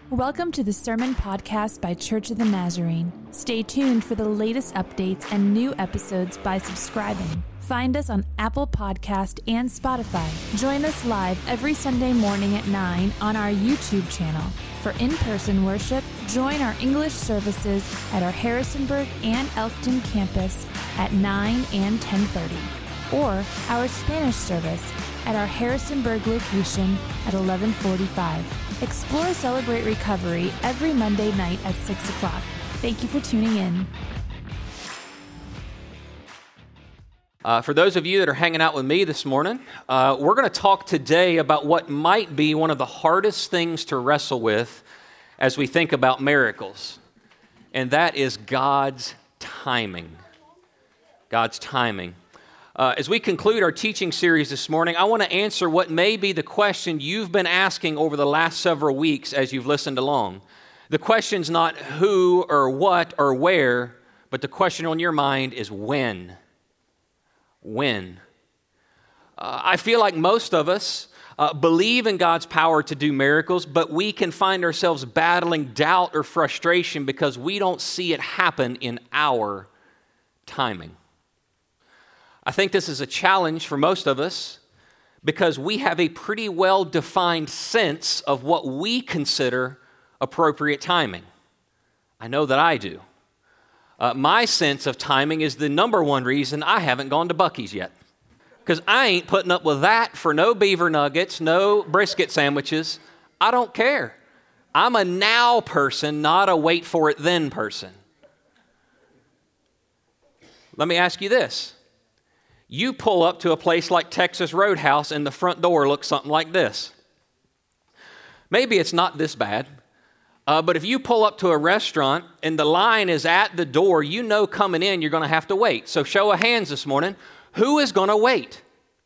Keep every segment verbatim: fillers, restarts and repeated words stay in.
Welcome to the Sermon Podcast by Church of the Nazarene. Stay tuned for the latest updates and new episodes by subscribing. Find us on Apple Podcast and Spotify. Join us live every Sunday morning at nine on our YouTube channel. For in-person worship, join our English services at our Harrisonburg and Elkton campus at nine and ten thirty, or our Spanish service at our Harrisonburg location at eleven forty-five. Explore Celebrate Recovery every Monday night at six o'clock. Thank you for tuning in. Uh, for those of you that are hanging out with me this morning, uh, we're going to talk today about what might be one of the hardest things to wrestle with as we think about miracles, and that is God's timing. God's timing. Uh, as we conclude our teaching series this morning, I want to answer what may be the question you've been asking over the last several weeks as you've listened along. The question's not who or what or where, but the question on your mind is when. When? Uh, I feel like most of us uh, believe in God's power to do miracles, but we can find ourselves battling doubt or frustration because we don't see it happen in our timing. I think this is a challenge for most of us because we have a pretty well-defined sense of what we consider appropriate timing. I know that I do. Uh, my sense of timing is the number one reason I haven't gone to Buc-ee's yet. Because I ain't putting up with that for no beaver nuggets, no brisket sandwiches. I don't care. I'm a now person, not a wait for it then person. Let me ask you this. You pull up to a place like Texas Roadhouse and the front door looks something like this. Maybe it's not this bad, uh, but if you pull up to a restaurant and the line is at the door, you know coming in you're going to have to wait. So show of hands this morning, who is going to wait?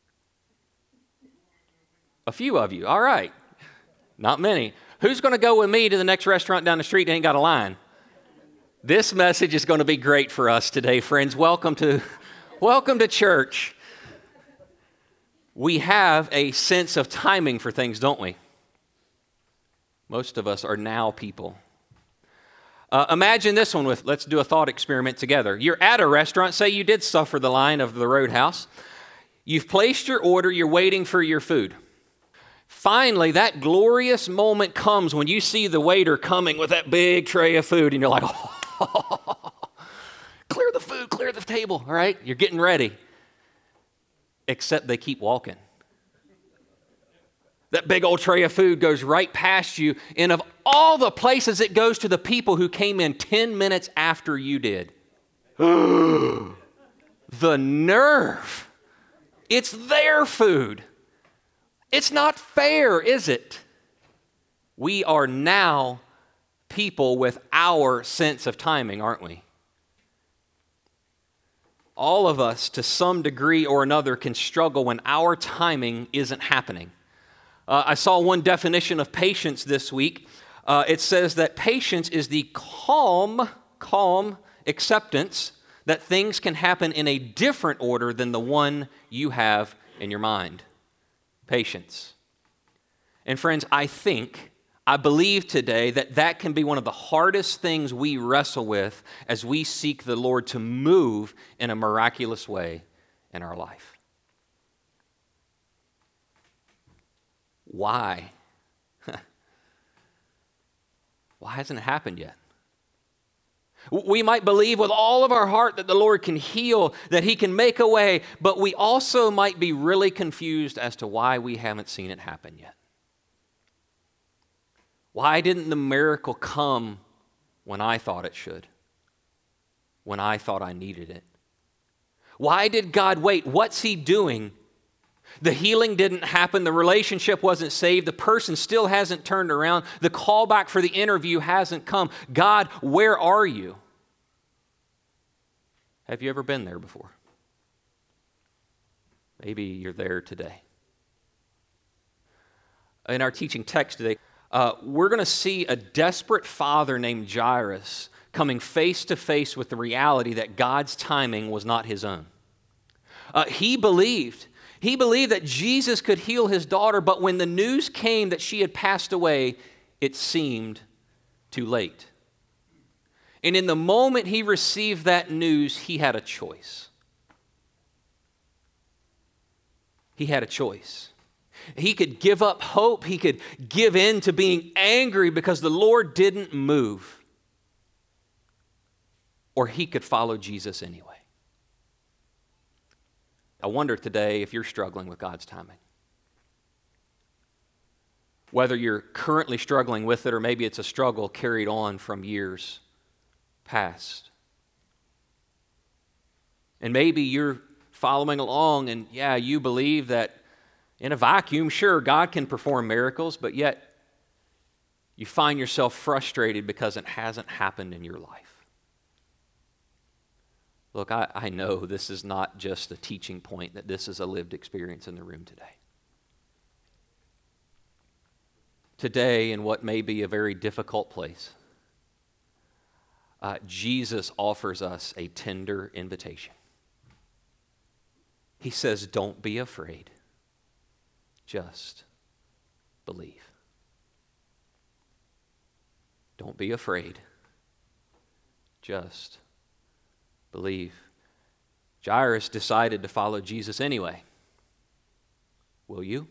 A few of you, all right. Not many. Who's going to go with me to the next restaurant down the street that ain't got a line? This message is going to be great for us today, friends. Welcome to... Welcome to church. We have a sense of timing for things, don't we? Most of us are now people. Uh, imagine this one with, let's do a thought experiment together. You're at a restaurant, say you did suffer the line of the Roadhouse. You've placed your order, you're waiting for your food. Finally, that glorious moment comes when you see the waiter coming with that big tray of food and you're like, oh, clear the food, clear the table, all right? You're getting ready. Except they keep walking. That big old tray of food goes right past you, and of all the places it goes to the people who came in ten minutes after you did. The nerve. It's their food. It's not fair, is it? We are now people with our sense of timing, aren't we? All of us, to some degree or another, can struggle when our timing isn't happening. Uh, I saw one definition of patience this week. Uh, it says that patience is the calm, calm acceptance that things can happen in a different order than the one you have in your mind. Patience. And friends, I think I believe today that that can be one of the hardest things we wrestle with as we seek the Lord to move in a miraculous way in our life. Why? Why hasn't it happened yet? We might believe with all of our heart that the Lord can heal, that He can make a way, but we also might be really confused as to why we haven't seen it happen yet. Why didn't the miracle come when I thought it should? When I thought I needed it? Why did God wait? What's He doing? The healing didn't happen. The relationship wasn't saved. The person still hasn't turned around. The callback for the interview hasn't come. God, where are you? Have you ever been there before? Maybe you're there today. In our teaching text today, Uh, we're going to see a desperate father named Jairus coming face to face with the reality that God's timing was not his own. Uh, he believed. He believed that Jesus could heal his daughter, but when the news came that she had passed away, it seemed too late. And in the moment he received that news, he had a choice. He had a choice. He could give up hope. He could give in to being angry because the Lord didn't move. Or he could follow Jesus anyway. I wonder today if you're struggling with God's timing. Whether you're currently struggling with it or maybe it's a struggle carried on from years past. And maybe you're following along and yeah, you believe that in a vacuum, sure, God can perform miracles, but yet you find yourself frustrated because it hasn't happened in your life. Look, I, I know this is not just a teaching point, that this is a lived experience in the room today. Today, in what may be a very difficult place, uh, Jesus offers us a tender invitation. He says, don't be afraid, just believe. Don't be afraid, just believe. Jairus decided to follow Jesus anyway. Will you?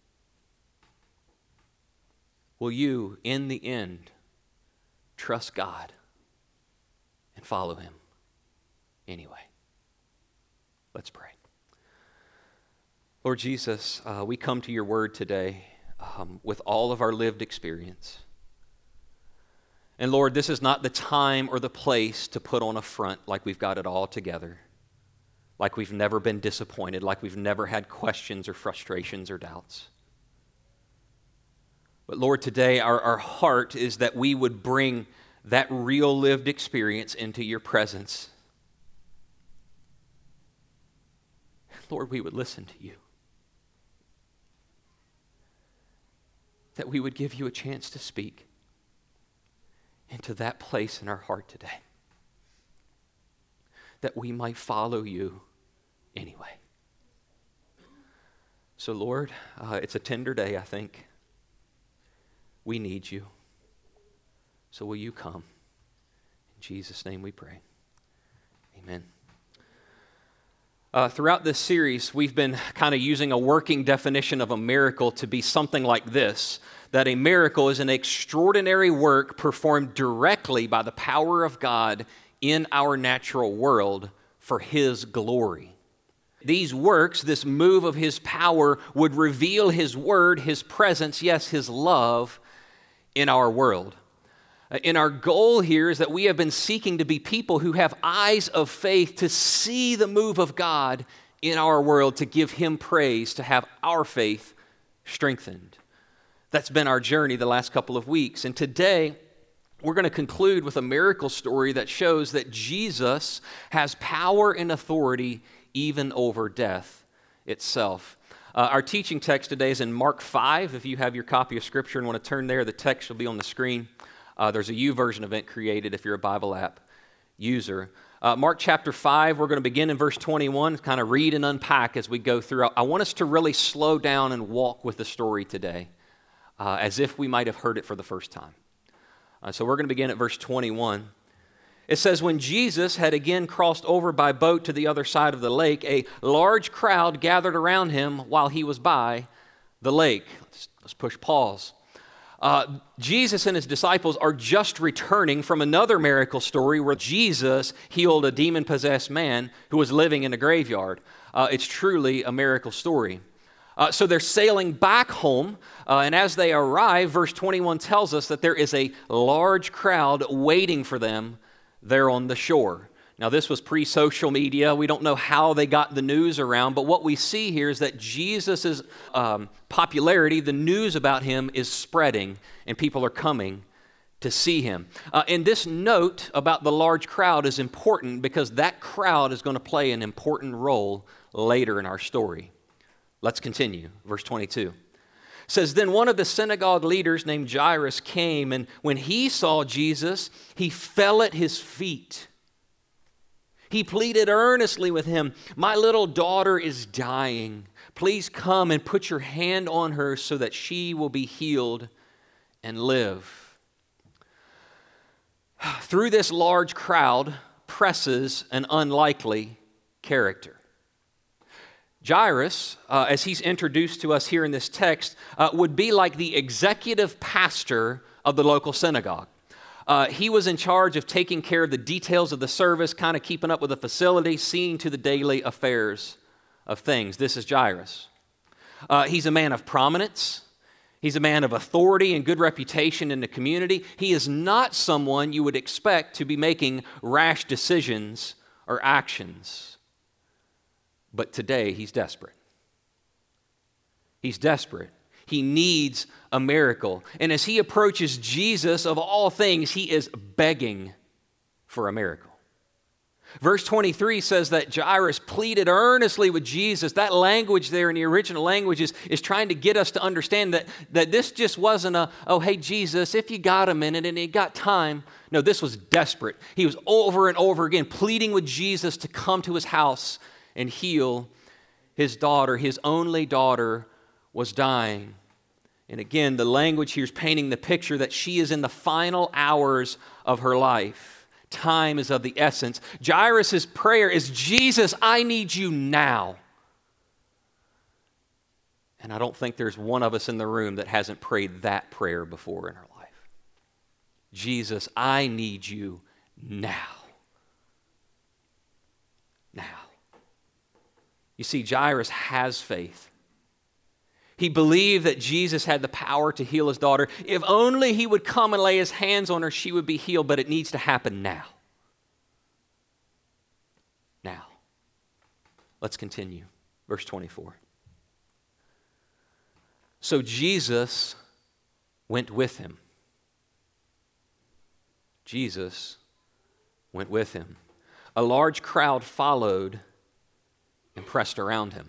Will you, in the end, trust God and follow Him anyway? Let's pray. Lord Jesus, uh, we come to your word today um, with all of our lived experience. And Lord, this is not the time or the place to put on a front like we've got it all together, like we've never been disappointed, like we've never had questions or frustrations or doubts. But Lord, today our, our heart is that we would bring that real lived experience into your presence. Lord, we would listen to you. That we would give you a chance to speak into that place in our heart today. That we might follow you anyway. So Lord, uh, it's a tender day, I think. We need you. So will you come? In Jesus' name we pray. Amen. Uh, throughout this series, we've been kind of using a working definition of a miracle to be something like this, that a miracle is an extraordinary work performed directly by the power of God in our natural world for His glory. These works, this move of His power, would reveal His word, His presence, yes, His love in our world. And our goal here is that we have been seeking to be people who have eyes of faith to see the move of God in our world, to give Him praise, to have our faith strengthened. That's been our journey the last couple of weeks. And today, we're going to conclude with a miracle story that shows that Jesus has power and authority even over death itself. Uh, our teaching text today is in Mark five. If you have your copy of Scripture and want to turn there, the text will be on the screen. Uh, there's a YouVersion event created if you're a Bible app user. Uh, Mark chapter five, we're going to begin in verse twenty-one, kind of read and unpack as we go through. I want us to really slow down and walk with the story today, uh, as if we might have heard it for the first time. Uh, so we're going to begin at verse twenty-one. It says, when Jesus had again crossed over by boat to the other side of the lake, a large crowd gathered around him while he was by the lake. Let's, let's push pause. Uh, Jesus and his disciples are just returning from another miracle story where Jesus healed a demon-possessed man who was living in a graveyard. Uh, it's truly a miracle story. Uh, so they're sailing back home, uh, and as they arrive, verse twenty-one tells us that there is a large crowd waiting for them there on the shore. Now, this was pre-social media. We don't know how they got the news around, but what we see here is that Jesus' um, popularity, the news about him, is spreading, and people are coming to see him. Uh, and this note about the large crowd is important because that crowd is going to play an important role later in our story. Let's continue. Verse twenty-two. It says, then one of the synagogue leaders named Jairus came, and when he saw Jesus, he fell at his feet. He pleaded earnestly with him, my little daughter is dying. Please come and put your hand on her so that she will be healed and live. Through this large crowd presses an unlikely character. Jairus, uh, as he's introduced to us here in this text, uh, would be like the executive pastor of the local synagogue. Uh, he was in charge of taking care of the details of the service, kind of keeping up with the facility, seeing to the daily affairs of things. This is Jairus. Uh, he's a man of prominence. He's a man of authority and good reputation in the community. He is not someone you would expect to be making rash decisions or actions. But today, he's desperate. He's desperate. He needs a miracle. And as he approaches Jesus, of all things, he is begging for a miracle. Verse twenty-three says that Jairus pleaded earnestly with Jesus. That language there in the original language is, is trying to get us to understand that, that this just wasn't a, oh, hey, Jesus, if you got a minute and you got time. No, this was desperate. He was over and over again pleading with Jesus to come to his house and heal his daughter. His only daughter was dying. And again, the language here is painting the picture that she is in the final hours of her life. Time is of the essence. Jairus' prayer is, Jesus, I need you now. And I don't think there's one of us in the room that hasn't prayed that prayer before in our life. Jesus, I need you now. Now. You see, Jairus has faith. He believed that Jesus had the power to heal his daughter. If only he would come and lay his hands on her, she would be healed, but it needs to happen now. Now. Let's continue. Verse twenty-four. So Jesus went with him. Jesus went with him. A large crowd followed and pressed around him.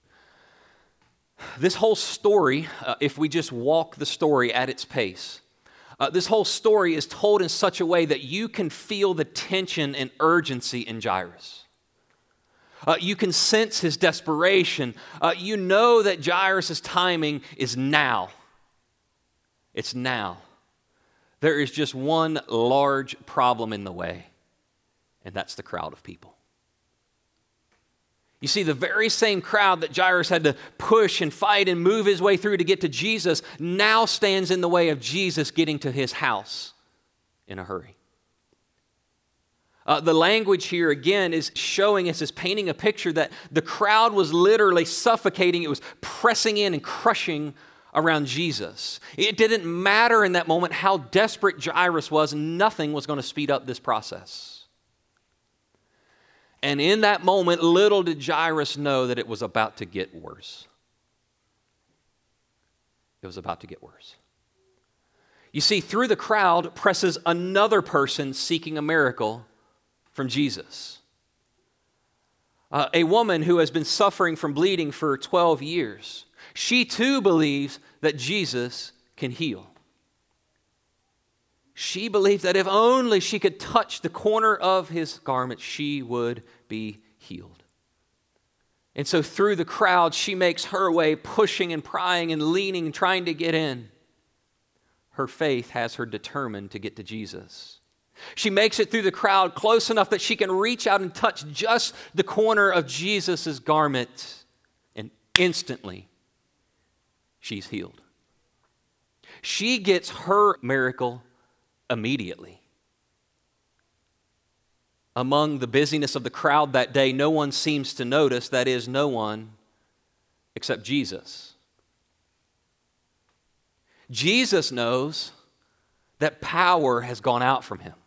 This whole story, uh, if we just walk the story at its pace, uh, this whole story is told in such a way that you can feel the tension and urgency in Jairus. Uh, you can sense his desperation. Uh, you know that Jairus' timing is now. It's now. There is just one large problem in the way, and that's the crowd of people. You see, the very same crowd that Jairus had to push and fight and move his way through to get to Jesus now stands in the way of Jesus getting to his house in a hurry. Uh, the language here, again, is showing us, is painting a picture that the crowd was literally suffocating. It was pressing in and crushing around Jesus. It didn't matter in that moment how desperate Jairus was. Nothing was going to speed up this process. And in that moment, little did Jairus know that it was about to get worse. It was about to get worse. You see, through the crowd presses another person seeking a miracle from Jesus. Uh, a woman who has been suffering from bleeding for twelve years. She too believes that Jesus can heal. She believed that if only she could touch the corner of his garment, she would be healed. And so through the crowd, she makes her way, pushing and prying and leaning and trying to get in. Her faith has her determined to get to Jesus. She makes it through the crowd close enough that she can reach out and touch just the corner of Jesus' garment. And instantly, she's healed. She gets her miracle immediately. Among the busyness of the crowd that day, no one seems to notice, that is, no one except Jesus. Jesus knows that power has gone out from him.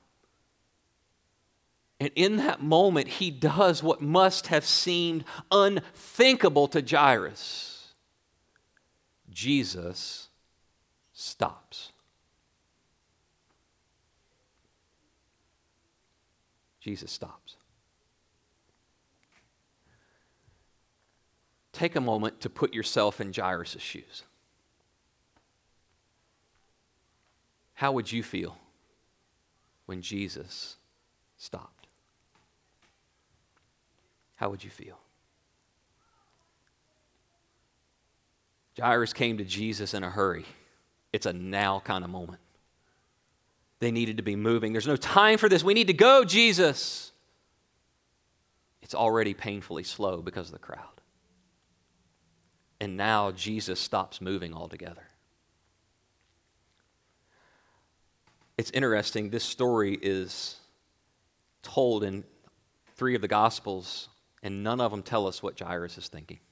And in that moment, he does what must have seemed unthinkable to Jairus. Jesus stops. Jesus stops. Take a moment to put yourself in Jairus' shoes. How would you feel when Jesus stopped? How would you feel? Jairus came to Jesus in a hurry. It's a now kind of moment. They needed to be moving. There's no time for this. We need to go, Jesus. It's already painfully slow because of the crowd. And now Jesus stops moving altogether. It's interesting, this story is told in three of the Gospels, and none of them tell us what Jairus is thinking.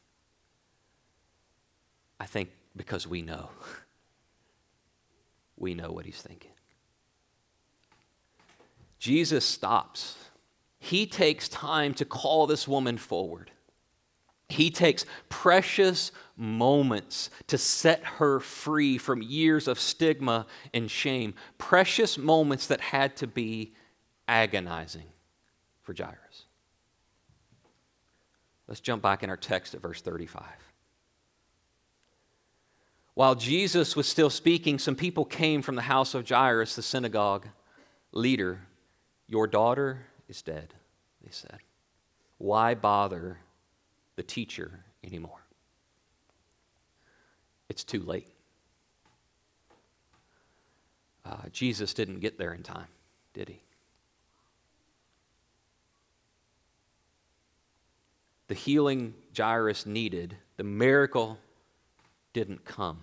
I think because we know. We know what he's thinking. Jesus stops. He takes time to call this woman forward. He takes precious moments to set her free from years of stigma and shame. Precious moments that had to be agonizing for Jairus. Let's jump back in our text at verse thirty-five. While Jesus was still speaking, some people came from the house of Jairus, the synagogue leader. Your daughter is dead, they said. Why bother the teacher anymore? It's too late. Uh, Jesus didn't get there in time, did he? The healing Jairus needed, the miracle didn't come.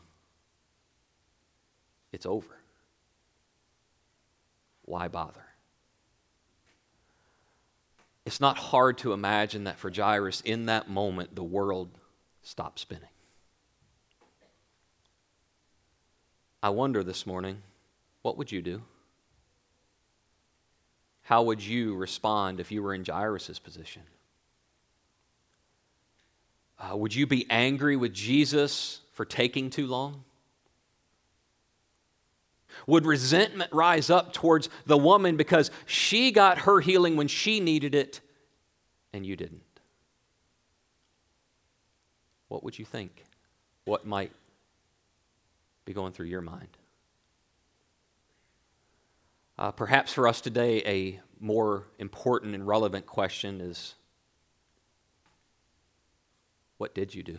It's over. Why bother? It's not hard to imagine that for Jairus, in that moment, the world stopped spinning. I wonder this morning, what would you do? How would you respond if you were in Jairus' position? Uh, would you be angry with Jesus for taking too long? Would resentment rise up towards the woman because she got her healing when she needed it and you didn't? What would you think? What might be going through your mind? Uh, perhaps for us today, a more important and relevant question is, what did you do?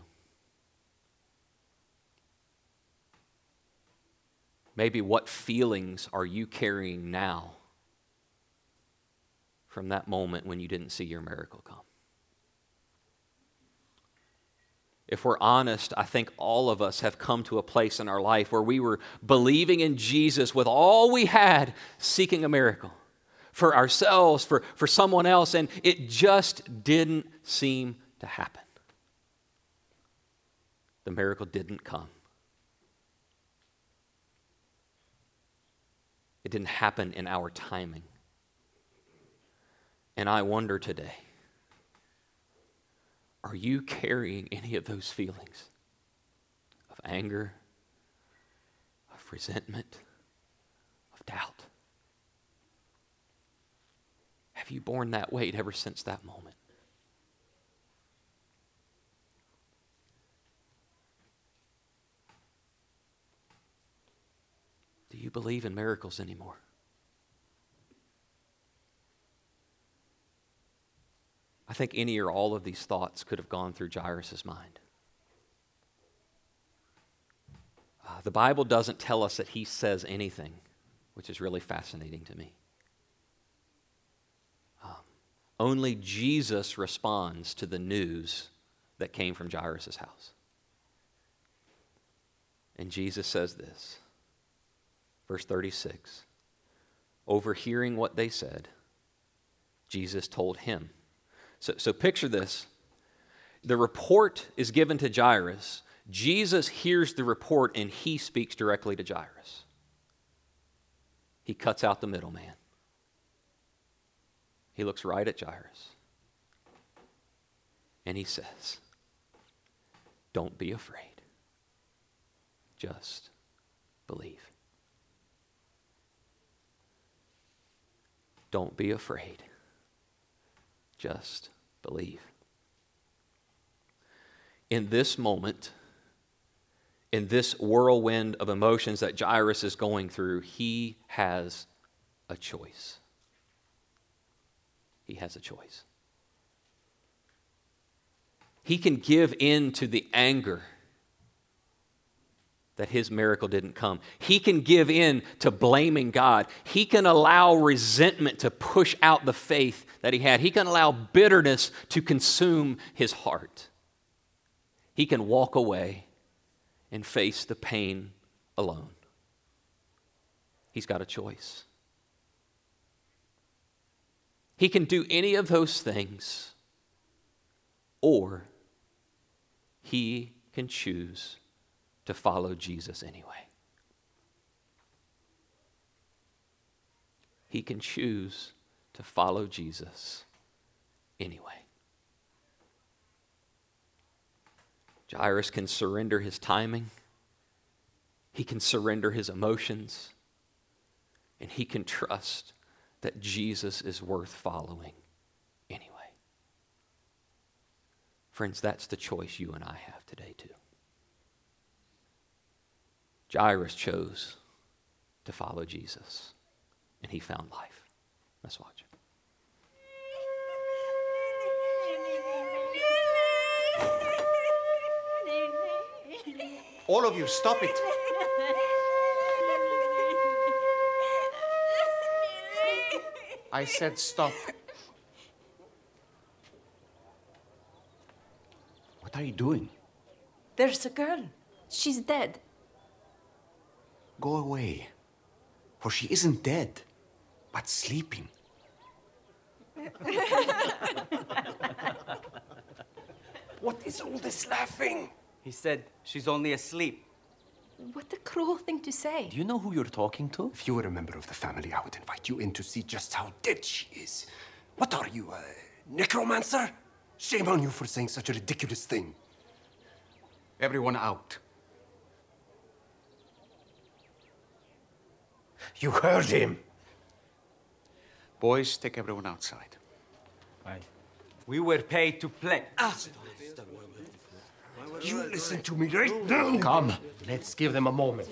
Maybe what feelings are you carrying now from that moment when you didn't see your miracle come? If we're honest, I think all of us have come to a place in our life where we were believing in Jesus with all we had, seeking a miracle for ourselves, for, for someone else, and it just didn't seem to happen. The miracle didn't come. It didn't happen in our timing. And I wonder today, are you carrying any of those feelings of anger, of resentment, of doubt? Have you borne that weight ever since that moment? Do you believe in miracles anymore? I think any or all of these thoughts could have gone through Jairus' mind. Uh, the Bible doesn't tell us that he says anything, which is really fascinating to me. Um, only Jesus responds to the news that came from Jairus' house. And Jesus says this. Verse thirty-six, overhearing what they said, Jesus told him. So, so picture this. The report is given to Jairus. Jesus hears the report and he speaks directly to Jairus. He cuts out the middleman. He looks right at Jairus. And he says, don't be afraid. Just believe. Don't be afraid. Just believe. In this moment, in this whirlwind of emotions that Jairus is going through, he has a choice. He has a choice. He can give in to the anger that his miracle didn't come. He can give in to blaming God. He can allow resentment to push out the faith that he had. He can allow bitterness to consume his heart. He can walk away and face the pain alone. He's got a choice. He can do any of those things, or he can choose to follow Jesus anyway. He can choose to follow Jesus anyway. Jairus can surrender his timing. He can surrender his emotions. And he can trust that Jesus is worth following anyway. Friends, that's the choice you and I have today too. Jairus chose to follow Jesus, and he found life. Let's watch. All of you, stop it. I said stop. What are you doing? There's a girl. She's dead. Go away. For she isn't dead, but sleeping. What is all this laughing? He said she's only asleep. What a cruel thing to say. Do you know who you're talking to? If you were a member of the family, I would invite you in to see just how dead she is. What are you, a necromancer? Shame on you for saying such a ridiculous thing. Everyone out. You heard him. Boys, take everyone outside. Right. We were paid to play. Ah. You listen to me right now. Come, let's give them a moment.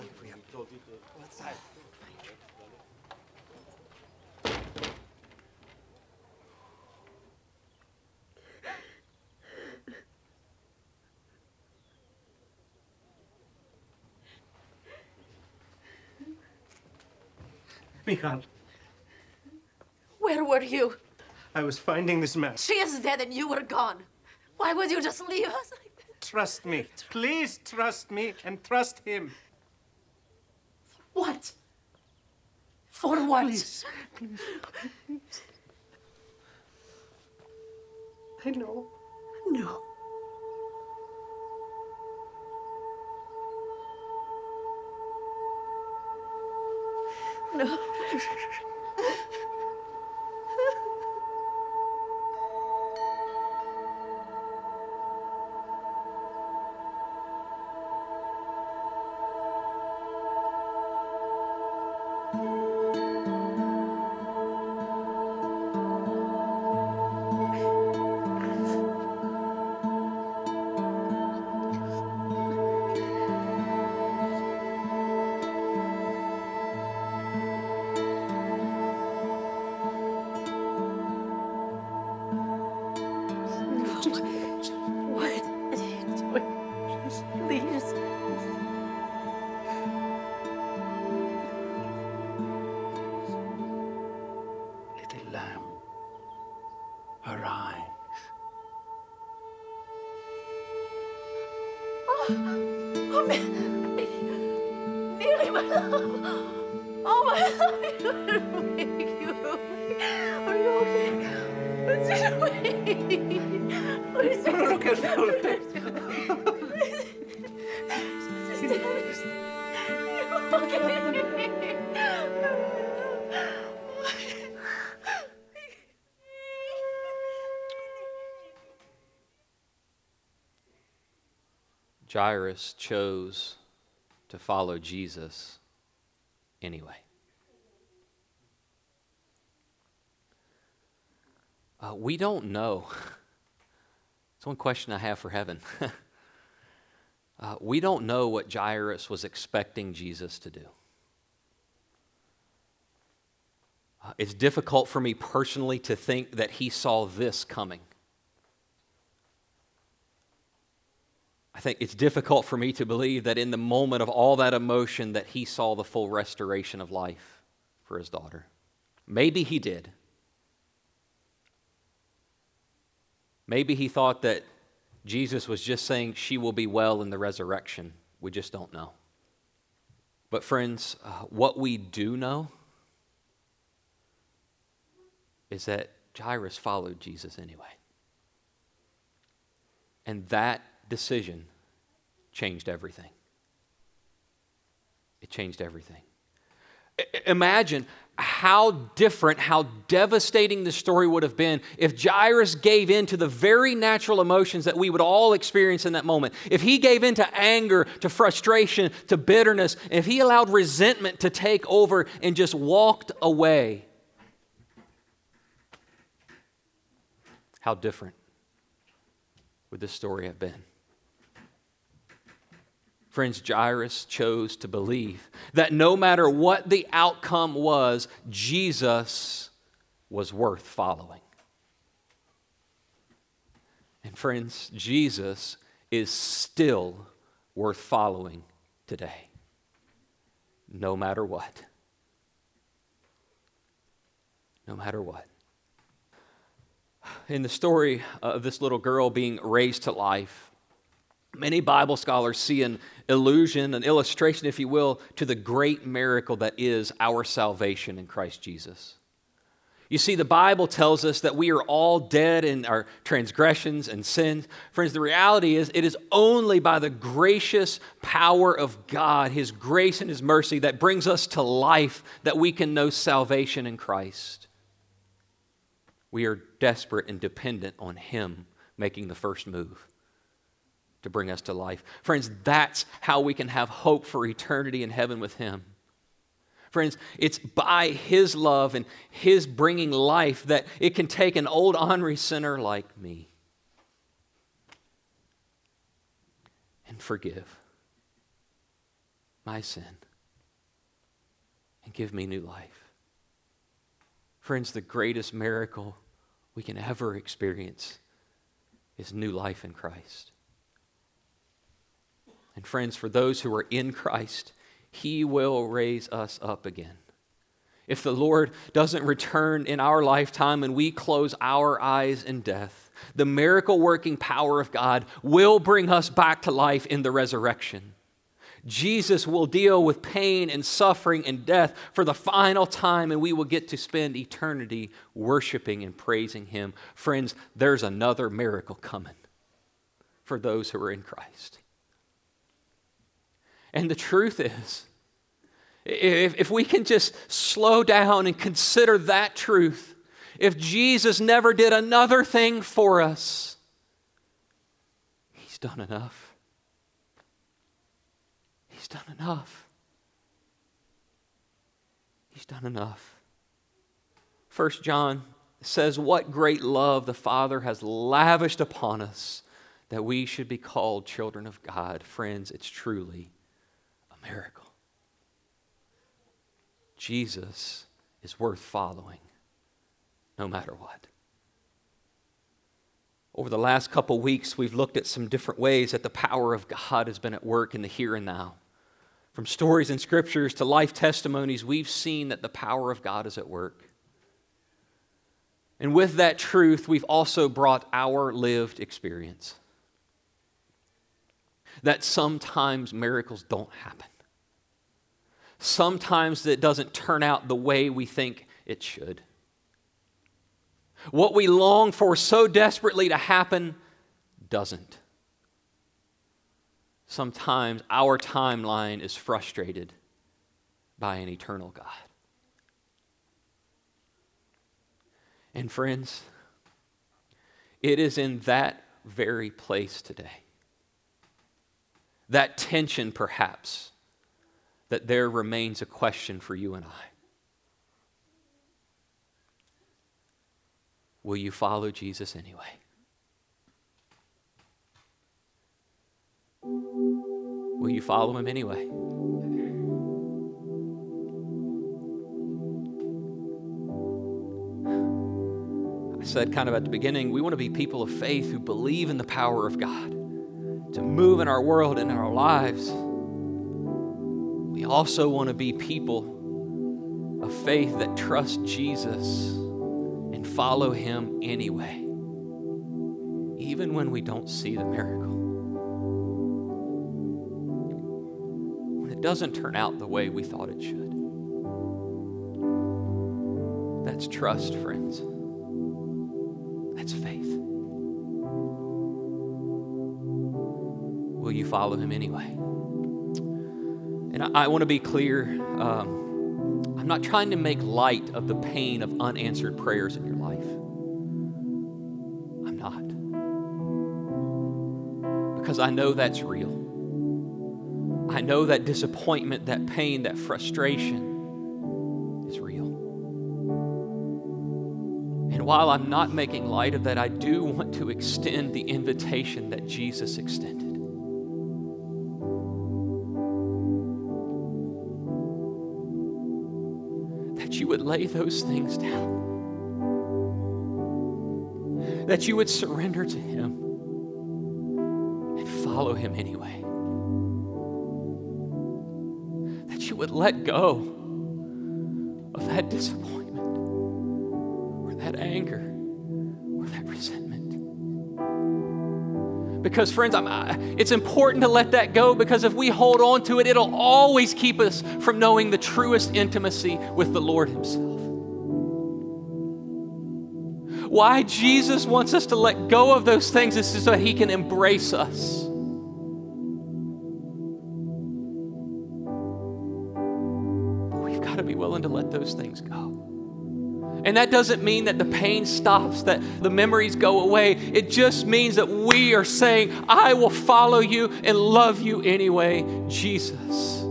Michal, Where were you? I was finding this man. She is dead and you were gone. Why would you just leave us like that? Trust me. Please trust me and trust him. What? For what? Please, please, please. I know. No. No. What are you doing? Just please. Little lamb, arise. Oh, me, nearly my love. Oh, my love. Are you okay? What's it away? What is it? No, careful. Jairus chose to follow Jesus anyway. Uh, we don't know. It's one question I have for heaven. uh, we don't know what Jairus was expecting Jesus to do. Uh, it's difficult for me personally to think that he saw this coming. I I think it's difficult for me to believe that in the moment of all that emotion that he saw the full restoration of life for his daughter. Maybe he did. Maybe he thought that Jesus was just saying she will be well in the resurrection. We just don't know. But friends, uh, what we do know is that Jairus followed Jesus anyway. And that decision changed everything. It changed everything. I- imagine how different, how devastating the story would have been if Jairus gave in to the very natural emotions that we would all experience in that moment. If he gave in to anger, to frustration, to bitterness, and if he allowed resentment to take over and just walked away. How different would this story have been? Friends, Jairus chose to believe that no matter what the outcome was, Jesus was worth following. And friends, Jesus is still worth following today, no matter what. No matter what. In the story of this little girl being raised to life, many Bible scholars see an allusion, an illustration, if you will, to the great miracle that is our salvation in Christ Jesus. You see, the Bible tells us that we are all dead in our transgressions and sins. Friends, the reality is it is only by the gracious power of God, His grace and His mercy, that brings us to life, that we can know salvation in Christ. We are desperate and dependent on Him making the first move to bring us to life. Friends, that's how we can have hope for eternity in heaven with Him. Friends, it's by His love and His bringing life that it can take an old ornery sinner like me and forgive my sin and give me new life. Friends, the greatest miracle we can ever experience is new life in Christ. And friends, for those who are in Christ, He will raise us up again. If the Lord doesn't return in our lifetime and we close our eyes in death, the miracle-working power of God will bring us back to life in the resurrection. Jesus will deal with pain and suffering and death for the final time, and we will get to spend eternity worshiping and praising Him. Friends, there's another miracle coming for those who are in Christ. And the truth is, if, if we can just slow down and consider that truth, if Jesus never did another thing for us, He's done enough. He's done enough. He's done enough. First John says, what great love the Father has lavished upon us that we should be called children of God. Friends, it's truly a miracle. Jesus is worth following no matter what. Over the last couple weeks, we've looked at some different ways that the power of God has been at work in the here and now. From stories and scriptures to life testimonies, we've seen that the power of God is at work. And with that truth, we've also brought our lived experience. That sometimes miracles don't happen. Sometimes it doesn't turn out the way we think it should. What we long for so desperately to happen doesn't. Sometimes our timeline is frustrated by an eternal God. And friends, it is in that very place today, that tension perhaps, that there remains a question for you and I. Will you follow Jesus anyway? Will you follow Him anyway? I said kind of at the beginning, we want to be people of faith who believe in the power of God. to move in our world and in our lives, we also want to be people of faith that trust Jesus and follow him anyway, even when we don't see the miracle. When it doesn't turn out the way we thought it should. That's trust, friends. That's faith. Will you follow him anyway? And I, I want to be clear. Um, I'm not trying to make light of the pain of unanswered prayers in your life. I'm not. Because I know that's real. I know that disappointment, that pain, that frustration is real. And while I'm not making light of that, I do want to extend the invitation that Jesus extended. That you would lay those things down. That you would surrender to him and follow him anyway. That you would let go of that disappointment, that anger, or that resentment. Because friends, I'm, I, it's important to let that go, because if we hold on to it, it'll always keep us from knowing the truest intimacy with the Lord himself. Why Jesus wants us to let go of those things is so that he can embrace us. But we've got to be willing to let those things go. And that doesn't mean that the pain stops, that the memories go away. It just means that we are saying, I will follow you and love you anyway, Jesus.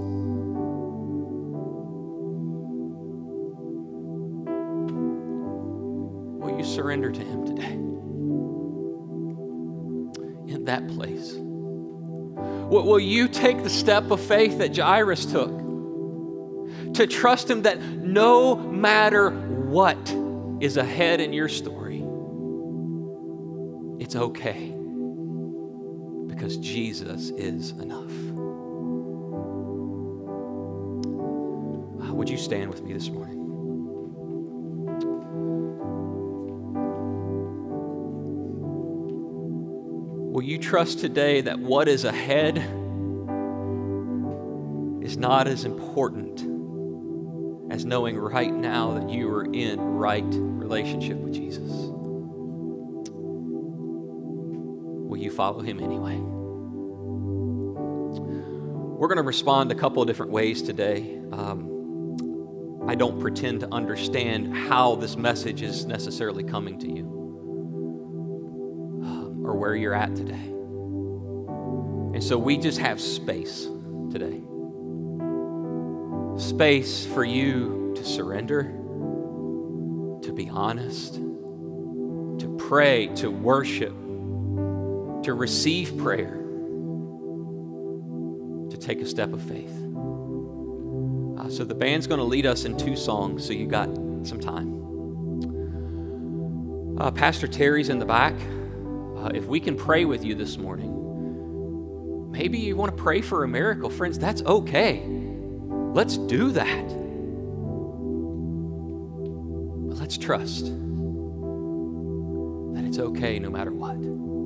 Will you surrender to him today? In that place. Will you take the step of faith that Jairus took? To trust him that no matter what is ahead in your story, it's okay, because Jesus is enough. Would you stand with me this morning? Will you trust today that what is ahead is not as important as knowing right now that you are in right relationship with Jesus? Will you follow him anyway? We're going to respond a couple of different ways today. Um, I don't pretend to understand how this message is necessarily coming to you um, or where you're at today. And so we just have space today. Space for you to surrender, to be honest, to pray, to worship, to receive prayer, to take a step of faith. Uh, so the band's going to lead us in two songs, so you got some time. Uh, Pastor Terry's in the back. Uh, if we can pray with you this morning, maybe you want to pray for a miracle. Friends, that's okay. Let's do that. But let's trust that it's okay no matter what.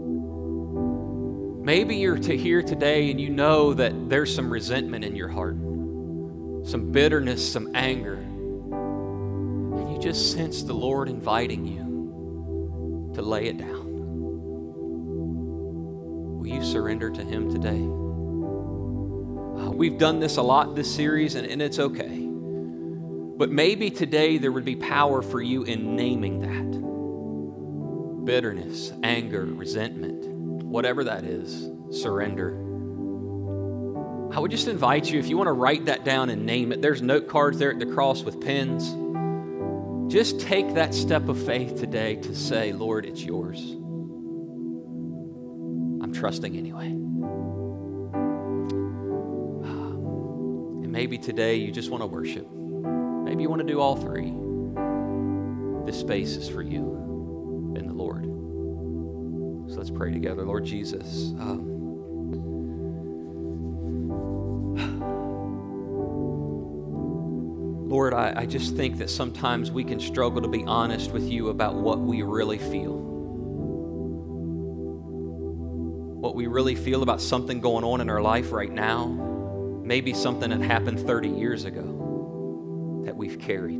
Maybe you're to here today and you know that there's some resentment in your heart, some bitterness, some anger, and you just sense the Lord inviting you to lay it down. Will you surrender to him today? Uh, we've done this a lot this series, and, and it's okay. But maybe today there would be power for you in naming that. Bitterness, anger, resentment, whatever that is, surrender. I would just invite you, if you want to write that down and name it, there's note cards there at the cross with pens. Just take that step of faith today to say, Lord, it's yours. I'm trusting anyway. Maybe today you just want to worship. Maybe you want to do all three. This space is for you and the Lord. So let's pray together. Lord Jesus, um, Lord, I, I just think that sometimes we can struggle to be honest with you about what we really feel. What we really feel about something going on in our life right now, maybe something that happened thirty years ago that we've carried.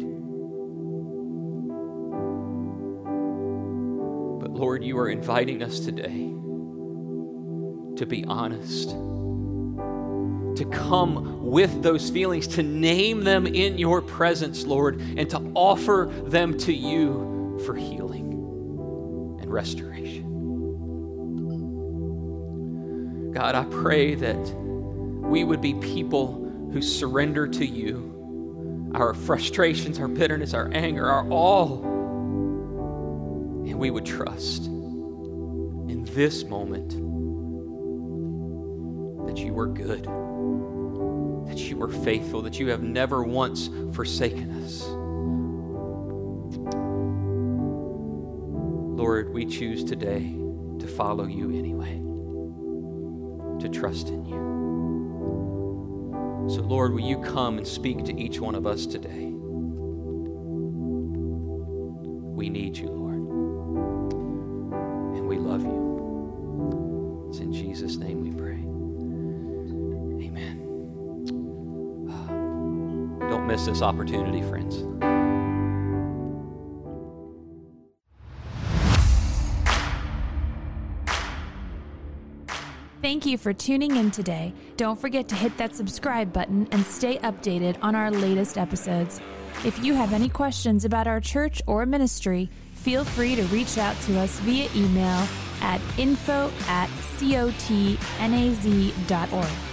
But Lord, you are inviting us today to be honest, to come with those feelings, to name them in your presence, Lord, and to offer them to you for healing and restoration. God, I pray that we would be people who surrender to you our frustrations, our bitterness, our anger, our all, and we would trust in this moment that you are good, that you are faithful, that you have never once forsaken us. Lord, we choose today to follow you anyway, to trust in you. So Lord, will you come and speak to each one of us today? We need you, Lord, and we love you. It's in Jesus' name we pray. Amen. Don't miss this opportunity, friends. Thank you for tuning in today. Don't forget to hit that subscribe button and stay updated on our latest episodes. If you have any questions about our church or ministry, feel free to reach out to us via email at info at cotnaz dot org.